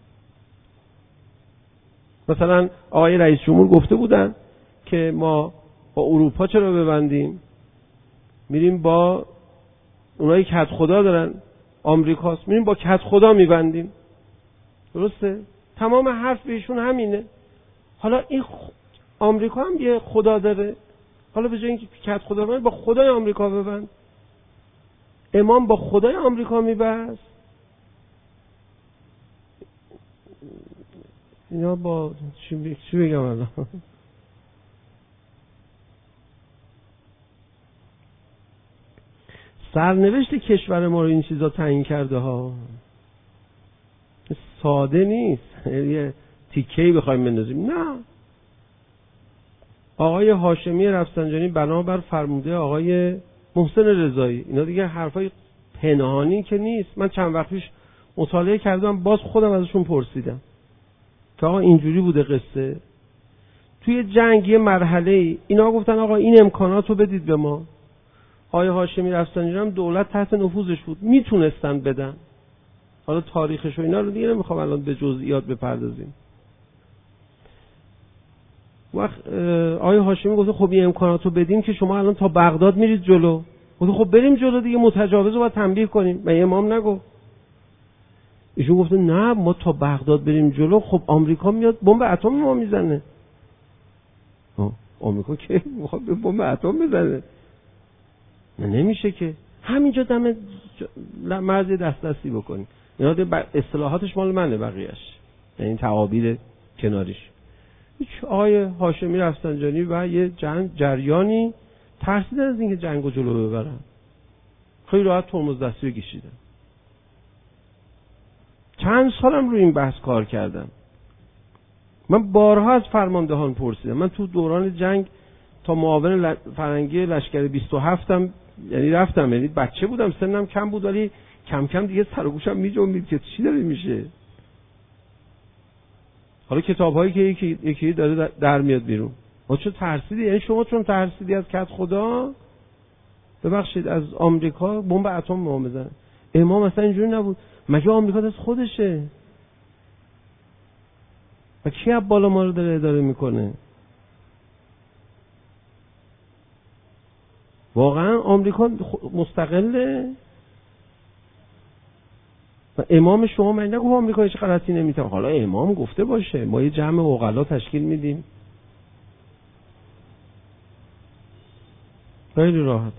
مثلا آقای رئیس جمهور گفته بودن که ما با اروپا چرا ببندیم، میریم با اونایی که کت خدا دارن، آمریکاست، میریم با کت خدا میبندیم. درسته؟ تمام حرف بهشون همینه. حالا این آمریکا هم یه خدا داره، حالا به جای اینکه کت خدا ببند با خدای آمریکا ببند. امام با خدای آمریکا میبست. اینا با چی بگم الان؟ سرنوشت کشور ما رو این چیزا تعیین کرده ها. ساده نیست یه تیکه‌ای بخوایم بندازیم، نه. آقای هاشمی رفسنجانی بنابر فرموده آقای محسن رضایی، اینا دیگه حرفای پنهانی که نیست. من چند وقت پیش مطالعه کردم، باز خودم ازشون پرسیدم که آقا اینجوری بوده قصه. توی جنگ یه مرحله اینا گفتن آقا این امکانات رو بدید به ما. آقای هاشمی رفسنجانی هم دولت تحت نفوذش بود، میتونستن بدن. حالا تاریخش و اینا رو دیگه نمیخوام الان به جزئیات بپردازیم. وقت آقای هاشمی گفت خب این امکانات رو بدیم که شما الان تا بغداد میرید جلو. گفت خب بریم جلو دیگه، متجاوز رو باید تنبیه کنیم. من امام نگو. ایشون گفت نه ما تا بغداد بریم جلو، خب آمریکا میاد بمب اتم ما میزنه. آمریکا که میخواد بمب اتم بزنه؟ نمیشه که همینجا دم مرز دستی بکنیم. اینا اصطلاحاتش مال منه، بقیه‌اش یعنی تعابیر کناریش. هیچ آقای هاشمی رفسنجانی و یه جریانی ترسیدن از اینکه جنگو جلو ببرن، خیلی راحت ترمز دستی رو کشیدن. چند سالم روی این بحث کار کردم. من بارها از فرماندهان پرسیدم. من تو دوران جنگ تا معاون فرنگی لشکر 27م یعنی رفتم، یعنی بچه بودم، سنم کم بود، ولی کم کم دیگه سر و گوشم میجنبید که چی داره میشه. حالا کتاب‌هایی که یکی داره در میاد بیرون. ما چون ترسیدی، یعنی شما چون ترسیدی از کت خدا، ببخشید از آمریکا بمب اتم ما بزنه. امام اصلا اینجوری نبود. مگه آمریکا از خودشه؟ و کی از بالا ما رو داره اداره میکنه؟ واقعا آمریکا مستقله؟ و امام شما من نگفت آمریکا هیچ غلطی نمیکنه. حالا امام گفته باشه، ما یه جمع عقلا تشکیل میدیم. خیلی راحت.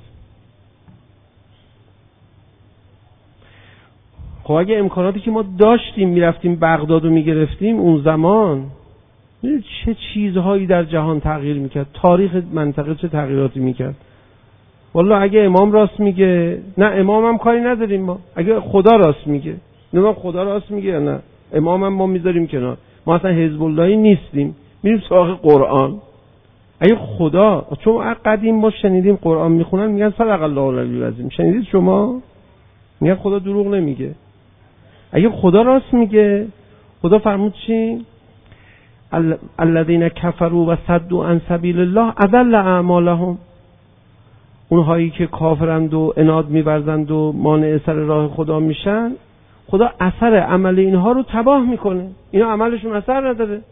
خب اگه امکاناتی که ما داشتیم میرفتیم بغداد رو میگرفتیم اون زمان، چه چیزهایی در جهان تغییر میکرد، تاریخ منطقه چه تغییراتی میکرد. والله اگه امام راست میگه، نه امام هم کاری نداریم ما. اگه خدا راست میگه، نه خدا راست میگه، نه امام هم ما میذاریم کنار. ما اصلا حزب اللهی نیستیم، میریم سراغ قرآن. اگه خدا، چون قدیم ما شنیدیم قرآن میخونن میگن صدق الله العلی العظیم، شنیدید شما؟ میگن خدا دروغ نمیگه. اگه خدا راست میگه، خدا فرمود چی؟ الذین کفروا و صدوا عن سبیل الله اضل اعمالهم. اونهایی که کافرند و عناد می‌ورزند و مانع سر راه خدا میشن، خدا اثر عمل اینها رو تباه میکنه. اینا عملشون اثر نداره،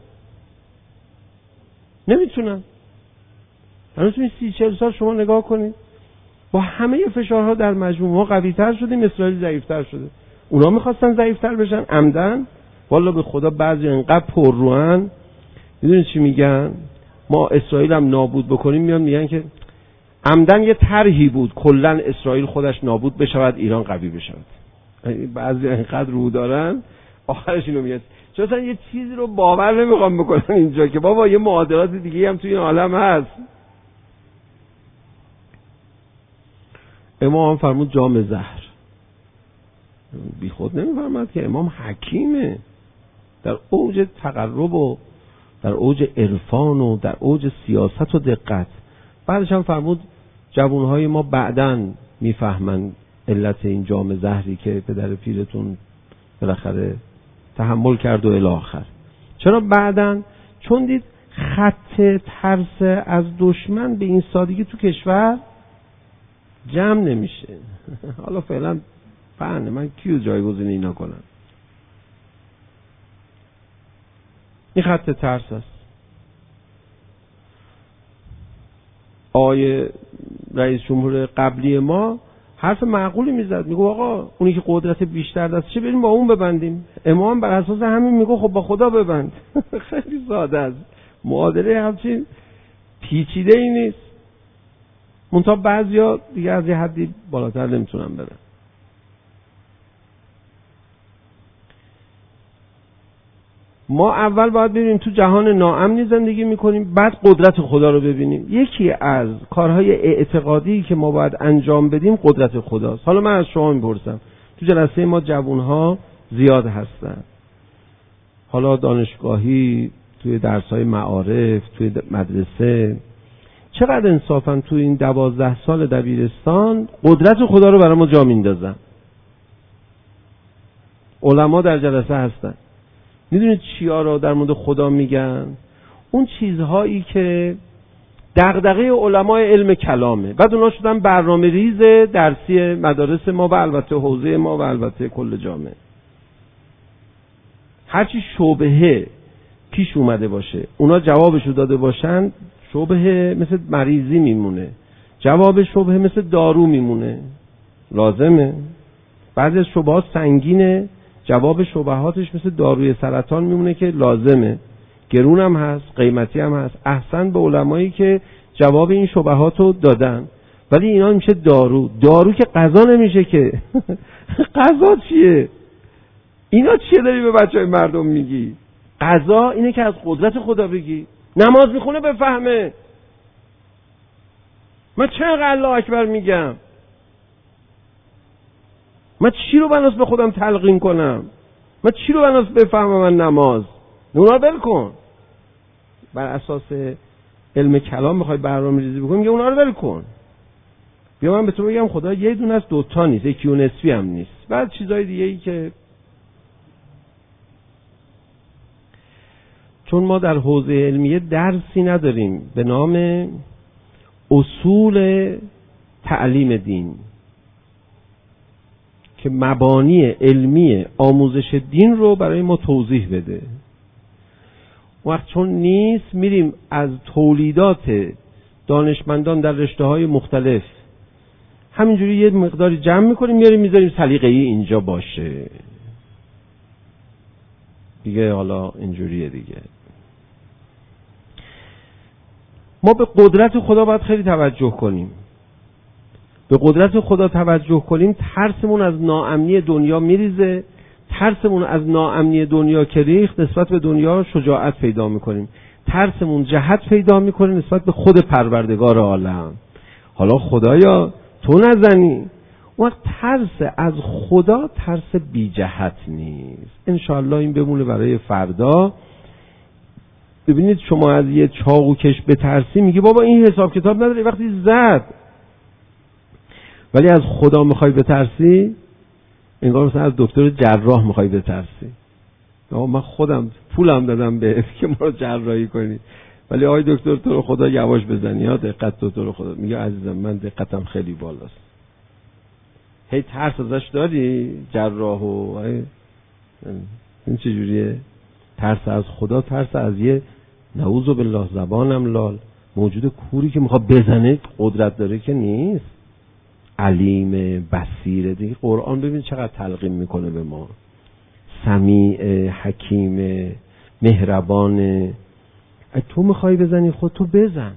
نمیتونن. هنوز 30-40 سال شما نگاه کنید، با همه فشارها در مجموع ما قوی‌تر شدیم، اسرائیل ضعیف‌تر شده. اونا می‌خواستن ضعیف‌تر بشن عمدن. والله به خدا بعضی انقدر پرروان، میدونید چی میگن؟ ما اسرائیل هم نابود بکنیم، میان میگن که عمدن یه طرحی بود کلا اسرائیل خودش نابود بشود، ایران قوی بشود. بعضی انقدر رو دارن آخرش اینو میگن، چون اصلا یه چیزی رو باور نمیخوام بکنن اینجا که بابا یه معادلات دیگه هم توی این عالم هست. امام فرمود جام زهر. بی خود نمیفرماد که امام حکیمه، در اوج تقرب و در اوج عرفان و در اوج سیاست و دقت. بعدش هم فرمود جوانهای ما بعداً میفهمن علت این جام زهری که پدر پیرتون بالاخره تحمل کرد و الی آخر. چرا بعداً؟ چون دید خط ترس از دشمن به این سادگی تو کشور جمع نمیشه. حالا فعلا فهمه من کیو جایگزین اینا کنم؟ این خط ترس است. آقای رئیس جمهور قبلی ما حرف معقولی میزد، میگو آقا اونی که قدرت بیشتر دستشه بریم با اون ببندیم. امام بر اساس همین میگو خب با خدا ببند. خیلی ساده است، معادله همچین پیچیده ای نیست. منتها بعضیا دیگه از یه حدی بالاتر نمیتونن برن. ما اول باید ببینیم تو جهان ناامنی زندگی میکنیم، بعد قدرت خدا رو ببینیم. یکی از کارهای اعتقادی که ما باید انجام بدیم قدرت خداست. حالا من از شما میپرسم، تو جلسه ما جوانها زیاد هستن، حالا دانشگاهی، توی درس‌های معارف، توی مدرسه، چقدر انصافاً توی این 12 سال دبیرستان قدرت خدا رو برای ما جا میندازن؟ علما در جلسه هستن، میدونید چیا رو در مورد خدا میگن؟ اون چیزهایی که دغدغه علمای علم کلامه. بعد اونا شدن برنامه ریز درسی مدارس ما و البته حوزه ما و البته کل جامعه. هرچی شبهه پیش اومده باشه اونا جوابشو داده باشن، شبهه مثل مریضی میمونه، جواب شبهه مثل دارو میمونه. لازمه. بعضی از شبهات سنگینه، جواب شبهاتش مثل داروی سرطان میمونه که لازمه، گرون هم هست، قیمتی هم هست. احسن به علمایی که جواب این شبهاتو دادن. ولی اینا میشه دارو که غذا نمیشه که. غذا چیه؟ اینا چیه داری به بچهای مردم میگی؟ غذا اینه که از قدرت خدا بگی. نماز میخونه بفهمه. من چقدر الله اکبر میگم؟ من چی رو بناس به خودم تلقین کنم؟ من چی رو بناس بفهمم من نماز؟ اونا ول کن. بر اساس علم کلام میخوای برنامه ریزی بکنی، میگه اونا رو ول کن. بیا من به تو بگم خدا یه دونه است، دوتا نیست، یکی و نصفی هم نیست. بعد چیزای دیگه ای که چون ما در حوزه علمیه درسی نداریم به نام اصول تعلیم دین که مبانی علمی آموزش دین رو برای ما توضیح بده. وقت چون نیست، میریم از تولیدات دانشمندان در رشته‌های مختلف همینجوری یه مقداری جمع میکنیم میاریم میذاریم سلیقه‌ای اینجا باشه دیگه. حالا اینجوریه دیگه. ما به قدرت خدا باید خیلی توجه کنیم. به قدرت خدا توجه کنیم، ترسمون از ناامنی دنیا میریزه. ترسمون از ناامنی دنیا که ریخت، نسبت به دنیا شجاعت پیدا میکنیم. ترسمون جهت پیدا میکنه نسبت به خود پروردگار عالم. حالا خدایا تو نزنی. وقت ترس از خدا ترس بی جهت نیست. انشاءالله این بمونه برای فردا. ببینید شما از یه چاقوکش بترسی، میگی بابا این حساب کتاب نداره، وقتی زد. ولی از خدا میخوای بترسی، انگار مثلا از دکتر جراح میخوای بترسی. من خودم پولم دادم بهت که ما رو جراحی کنی، ولی آقای دکتر تو رو خدا یواش بزنی، یا دقت تو رو خدا. میگه عزیزم من دقتم خیلی بالاست. هی ترس ازش داری جراح و این چجوریه؟ ترس از خدا، ترس از یه نعوذ بالله زبانم لال موجود کوری که میخواد بزنه قدرت داره که نیست. علیم بصیر دیگه. قرآن ببین چقدر تلقین میکنه به ما. سمیع، حکیم، مهربان. تو میخوای بزنی خود تو بزن.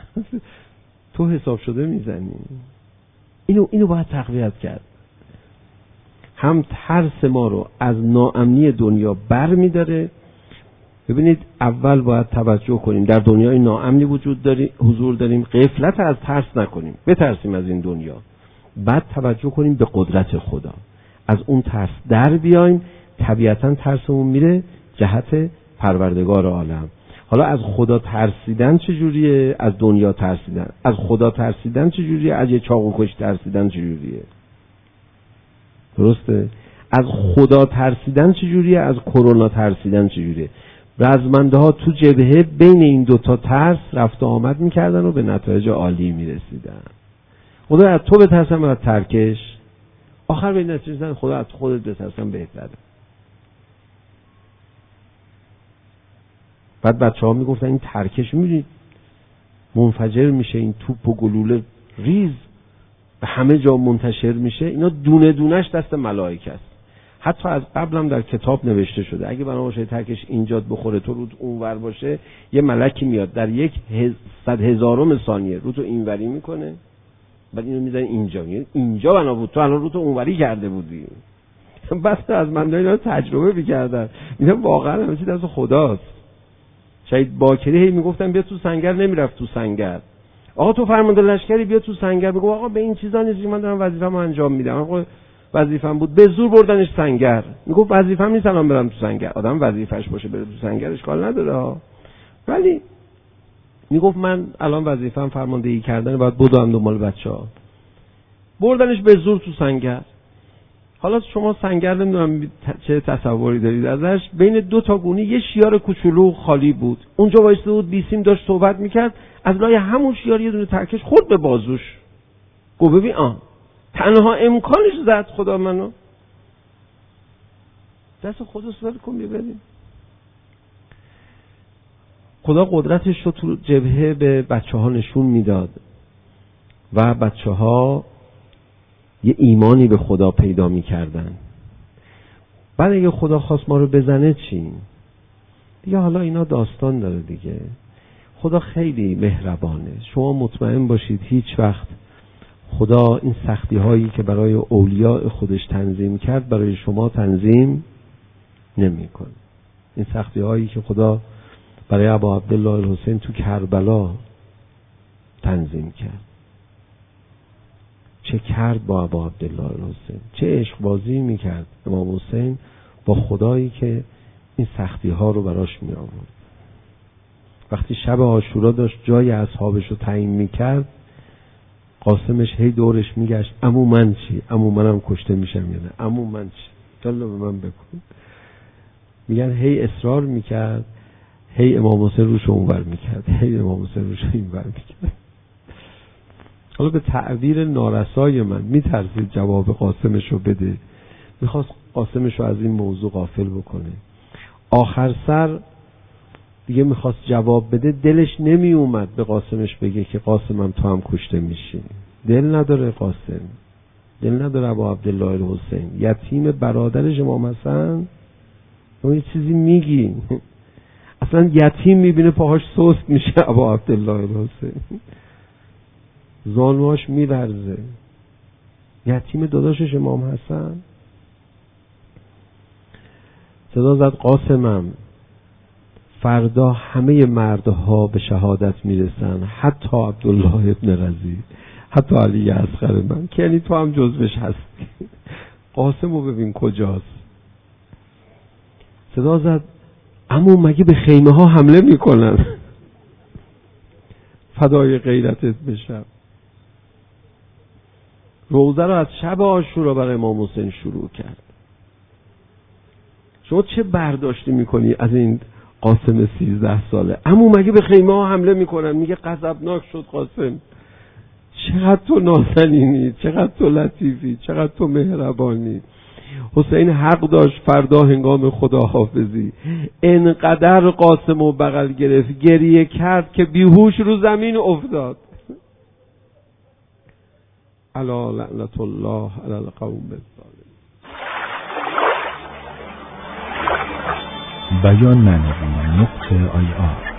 تو حساب شده میزنی. اینو باید تقویت کرد. هم ترس ما رو از ناامنی دنیا بر میداره. ببینید اول باید توجه کنیم در دنیای ناامنی حضور داریم. غفلت از ترس نکنیم، بترسیم از این دنیا. بعد توجه کنیم به قدرت خدا، از اون ترس در بیایم. طبیعتا ترسمون میره جهت پروردگار عالم. حالا از خدا ترسیدن چجوریه؟ از دنیا ترسیدن. از خدا ترسیدن چجوریه؟ از یه چاقوکش ترسیدن چجوریه؟ درسته؟ از خدا ترسیدن چجوریه؟ از کرونا ترسیدن چجوریه؟ رزمنده ها تو جبهه بین این دوتا ترس رفت و آمد میکردن و به نتایج عالی میرسیدن. خدا از تو بترسم و از ترکش، آخر به این نتیجه رسیدن خدا از خودت بترسم بهتره. بعد بچه ها میگفتن این ترکش میدونید منفجر میشه، این توپ و گلوله ریز به همه جا منتشر میشه. اینا دونه دونش دست ملائکه است. حتی از قبلم در کتاب نوشته شده اگه بنا باشه ترکش اینجات بخوره تو رو اونور باشه، یه ملکی میاد در 100,000 ثانیه رو تو اینوری میکنه، بعد اینو میذاره اینجا. اینجا بنا بود، تو الان رو تو اونوری کرده بودی. بس از من اینا تجربه می‌کردن. اینا واقعا همه چیز دست خداست. شاید باکری هی میگفتن بیا تو سنگر، نمیرفت تو سنگر. آقا تو فرمانده لشکری بیا تو سنگر، میگه آقا به این چیزا نیست، من دارم وظیفه‌مو انجام میدم. آقا وظیفه‌م بود، به زور بردنش سنگر. میگفت وظیفه‌م نیست الان برم تو سنگر. آدم وظیفه‌اش باشه بره تو سنگر اشکال نداره، ولی میگفت من الان وظیفه‌م فرماندهی کردن، باید بدوم دنبال بچه‌ها. بردنش به زور تو سنگر. حالا شما سنگر نمیدونم چه تصوری دارید ازش، بین دو تا گونی یه شیار کوچولو خالی بود. اونجا وایساده بود، بیسیم داشت صحبت میکرد، از لای همون شیار یه دونه ترکش خورد به بازوش. گفت ببین تنها امکانش زد خدا منو. دست خدا سوال کن ببینیم. خدا قدرتش رو تو جبهه به بچه‌ها نشون میداد و بچه‌ها یه ایمانی به خدا پیدا می‌کردن. بعد اگه خدا خواست ما رو بزنه چی؟ دیگه حالا اینا داستان داره دیگه. خدا خیلی مهربانه. شما مطمئن باشید هیچ وقت خدا این سختی هایی که برای اولیاء خودش تنظیم کرد برای شما تنظیم نمی‌کنه. این سختی هایی که خدا برای ابا عبدالله الحسین تو کربلا تنظیم کرد، چه کرد با ابا عبدالله الحسین، چه عشق بازی میکرد امام حسین با خدایی که این سختی ها رو براش می آورد. وقتی شب عاشورا داشت جای اصحابش رو تعیین میکرد، قاسمش هی دورش میگشت عمو من چی؟ عمو منم کشته میشم یا نه؟ عمو من چی؟ جلو به من بکن. میگن هی اصرار میکرد، هی امام حسین روش اونور میکرد، هی امام حسین روش اینور میکرد. حالا به تعبیر نارسای من میترسید جواب قاسمش رو بده، میخواست قاسمش رو از این موضوع غافل بکنه. آخر سر دیگه میخواست جواب بده، دلش نمی اومد به قاسمش بگه که قاسمم تو هم کشته میشی. دل نداره قاسم، دل نداره ابا عبدالله الحسین، یتیم برادرش امام حسن. تو یه چیزی میگی اصلا یتیم میبینه پاهاش سست میشه ابا عبدالله الحسین، زانواش میلرزه. یتیم داداشش امام حسن. صدا زد قاسمم فردا همه مردها به شهادت میرسن، حتی عبدالله ابن رضی، حتی علی اصغر من، که یعنی تو هم جزوش هستی. قاسمو ببین کجاست. صدا زد عمو مگه به خیمه ها حمله میکنن؟ فدای غیرتت بشم. روزه رو از شب عاشورا برای امام حسین شروع کرد. شما چه برداشتی میکنی از این قاسم 13 ساله؟ عمو مگه به خیمه ها حمله میکنن؟ میگه غضبناک شد قاسم. چقدر تو نازنینی، چقدر تو لطیفی، چقدر تو مهربانی. حسین حق داشت فردا هنگام خداحافظی انقدر قاسم و بغل گرفت، گریه کرد که بیهوش رو زمین افتاد. الا لعنت الله علی القوم الظالمین. بیان معنوی نقطه IR